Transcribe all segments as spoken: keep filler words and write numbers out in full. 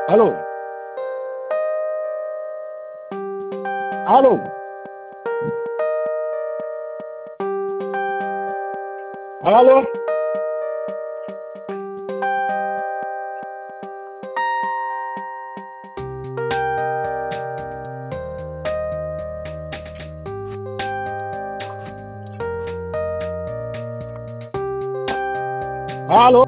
Alô? Alô? Alô? Alô?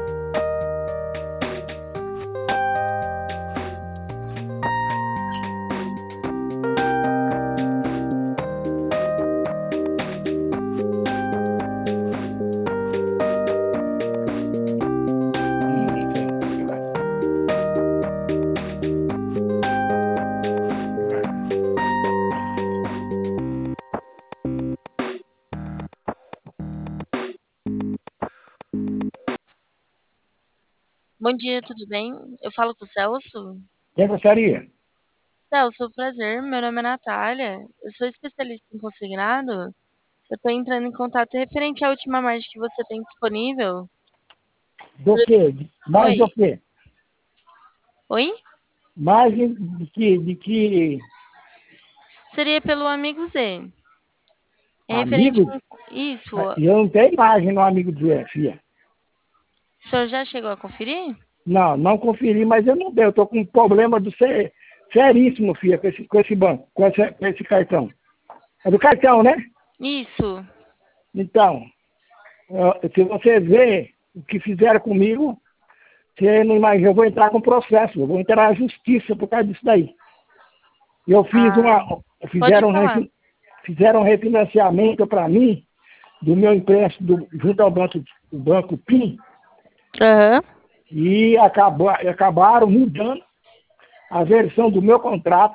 Bom dia, tudo bem? Eu falo com o Celso? Quem gostaria? Celso, prazer. Meu nome é Natália. Eu sou especialista em consignado. Eu estou entrando em contato referente à última margem que você tem disponível. Do quê? Mais Oi? do quê? Oi? Mais de de que, de que Seria pelo Amigo Z. É referente amigo? a um... Isso. O Eu não tenho imagem no amigo do Zé, filha. senhor já chegou a conferir? Não, não conferi, mas eu não dei. Eu tô com um problema do ser, seríssimo, filha, com esse, com esse banco, com esse, com esse cartão. É do cartão, né? Isso. Então, ó, se você vê o que fizeram comigo, você não imagina, eu vou entrar com processo, eu vou entrar na justiça por causa disso daí. Eu fiz Ah, uma. pode Fizeram, um falar. refi- fizeram um refinanciamento para mim do meu empréstimo do- junto ao banco, do banco PIN Aham. e acabou, acabaram mudando a versão do meu contrato.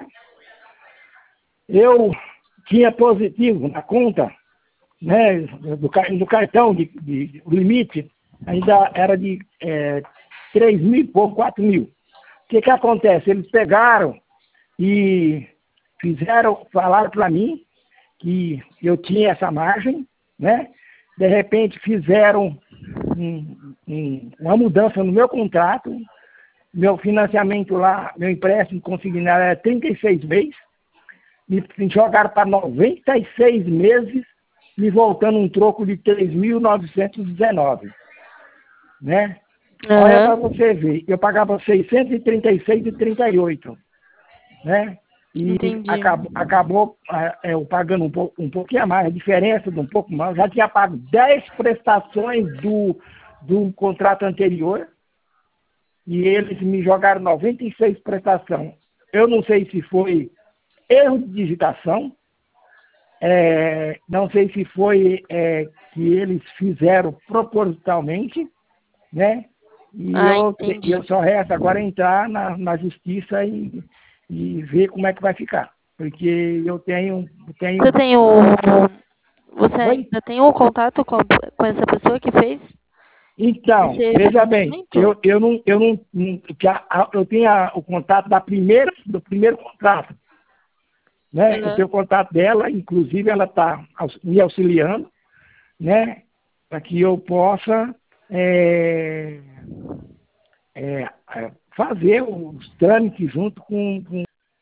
Eu tinha positivo na conta, né, do, car- do cartão de, de- o limite ainda era de é, três mil e pouco, quatro mil. O que que acontece? Eles pegaram e fizeram, falaram para mim que eu tinha essa margem, né? De repente fizeram um- um- uma mudança no meu contrato, meu financiamento lá, meu empréstimo consignado era trinta e seis meses, me jogaram para noventa e seis meses, me voltando um troco de três mil novecentos e dezenove, né? Olha Aham. para você ver, eu pagava seiscentos e trinta e seis e trinta e oito, né? E Entendi. acabou, acabou ah, eu pagando um, pouco, um pouquinho a mais, a diferença de um pouco mais. Eu já tinha pago dez prestações do, do contrato anterior e eles me jogaram noventa e seis prestações. Eu não sei se foi erro de digitação, é, não sei se foi é, que eles fizeram propositalmente, né? E Ah, eu, e entendi. eu só resta agora entrar na, na justiça e, e ver como é que vai ficar. Porque eu tenho, Você tenho. tem o... Você Oi? ainda tem o contato com, com essa pessoa que fez Então, esse veja bem, financiamento? eu, eu não, eu não, não- que a- a- eu tenho a- o contato da primeira, do primeiro contrato, né? Eu Aham. tenho o contato dela, inclusive ela está me auxiliando, né? Para que eu possa é, é, é, fazer os trâmites junto com, com.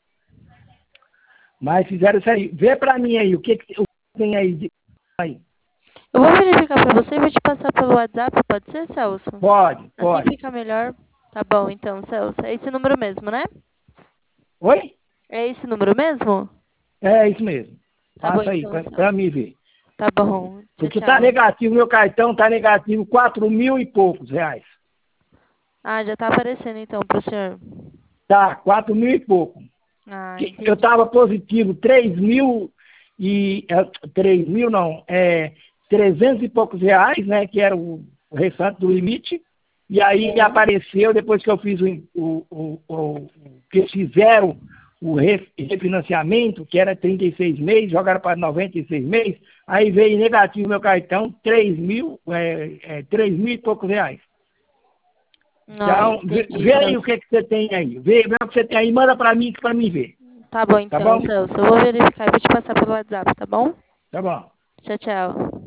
Mas fizeram isso aí. Vê para mim aí, o que, que tem aí, de- aí? Eu vou verificar pra você e vou te passar pelo WhatsApp, pode ser, Celso? Pode, Assim pode. fica melhor. Tá bom, então, Celso. É esse número mesmo, né? Oi? É esse número mesmo? É isso mesmo. Tá bom, Passa aí, então, para Celso. mim ver. Tá bom. Tchau, Porque tá tchau. negativo, meu cartão tá negativo quatro mil e poucos reais. Ah, já tá aparecendo então pro senhor. Tá, quatro mil e pouco. Ah, Que- Eu entendi. tava positivo três mil e... é, três mil não, é trezentos e poucos reais, né? Que era o o restante do limite. E aí me Uhum. apareceu, depois que eu fiz o... o, o, o que eles fizeram o re- refinanciamento, que era trinta e seis meses, jogaram para noventa e seis meses, aí veio negativo meu cartão, três mil, é, é, três mil e poucos reais. Nossa, Então, vê, entendi, vê aí o Celso. que, que você tem aí. Vê, vê o que você tem aí, manda para mim, para mim ver. Tá bom, Tá então, bom? Celso. Eu vou verificar e vou te passar pelo WhatsApp, tá bom? Tá bom. Tchau, tchau.